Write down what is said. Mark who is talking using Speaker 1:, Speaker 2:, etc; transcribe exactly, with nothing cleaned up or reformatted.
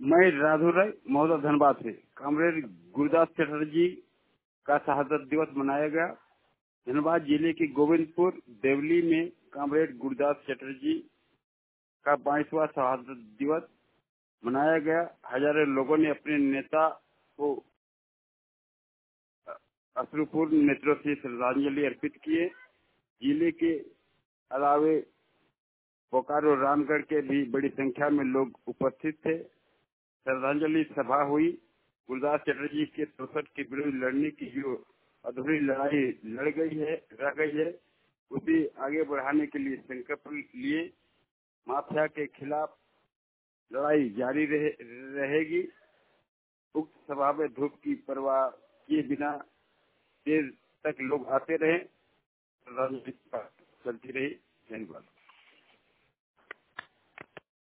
Speaker 1: मैं राधु राय महोदय धनबाद से कॉमरेड गुरदास चटर्जी का शहादत दिवस मनाया गया। धनबाद जिले के गोविंदपुर देवली में कॉमरेड गुरदास चटर्जी का बाईसवां शहादत दिवस मनाया गया। हजारों लोगों ने अपने नेता को अश्रुपूर्ण नेत्रों से श्रद्धांजलि अर्पित किए। जिले के अलावे बोकारो रामगढ़ के भी बड़ी संख्या में लोग उपस्थित थे। श्रद्धांजलि सभा हुई। गुरदास चटर्जी के शोषण के विरुद्ध लड़ने की जो अधूरी लड़ाई लड़ गई है रह गई है उसे आगे बढ़ाने के लिए संकल्प लिए माफिया के खिलाफ लड़ाई जारी रहे, रहेगी। उक्त सभा में धूप की परवाह किए बिना देर तक लोग आते रहे। श्रद्धांजलि चलती रही। धन्यवाद।